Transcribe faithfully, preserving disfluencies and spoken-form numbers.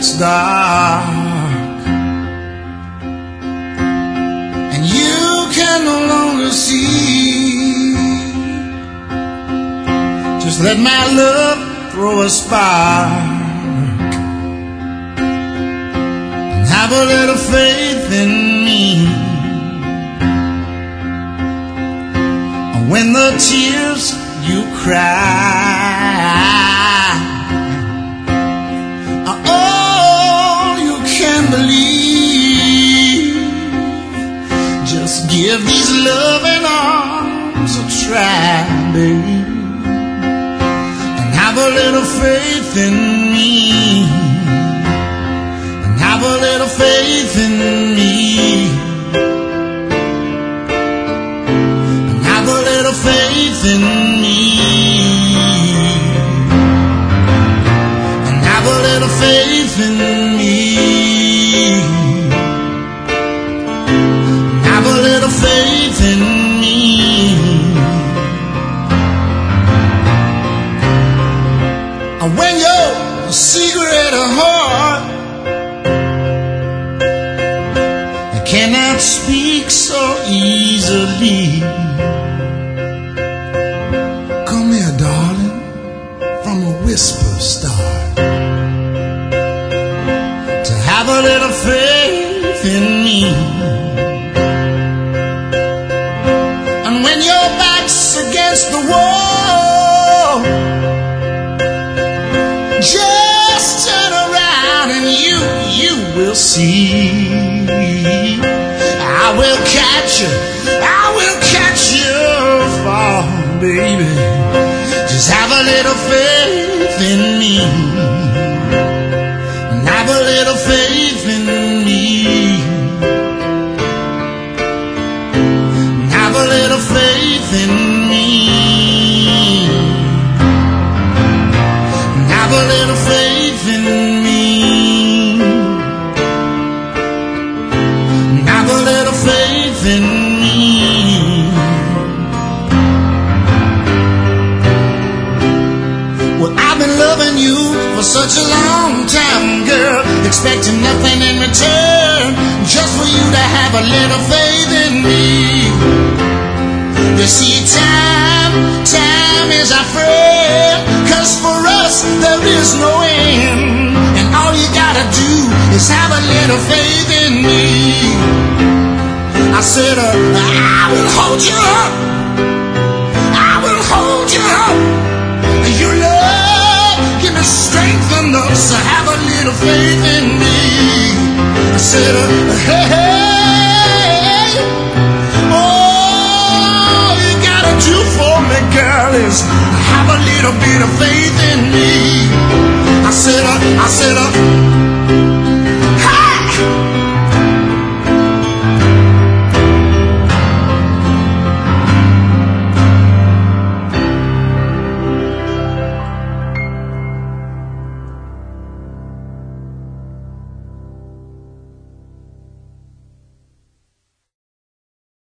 gets dark and you can no longer see, just let my love throw a spark and have a little faith in me. When the tears you cry are all you can believe, just give these loving arms a try, baby, and have a little faith in me, and have a little faith in me. Faith in me, and have a little faith in me, and have a little faith in me. When your secret heart cannot speak so easily, whisper start to have a little faith in me. And when your back's against the wall, just turn around and you, you will see. I will catch you, I will catch you fall, baby. Just have a little faith in me, and have a little faith in me, and have a little faith in me, and have a little faith in me, and have a little faith in me. Loving you for such a long time, girl, expecting nothing in return, just for you to have a little faith in me. You see, time, time is our friend, 'cause for us there is no end, and all you gotta do is have a little faith in me. I said, uh, I will hold you up, I will hold you up, you love, give me strength enough to have a little faith in me. I said, uh, hey, hey, all you gotta do for me, girl, is have a little bit of faith in me. I said, uh, I said, uh,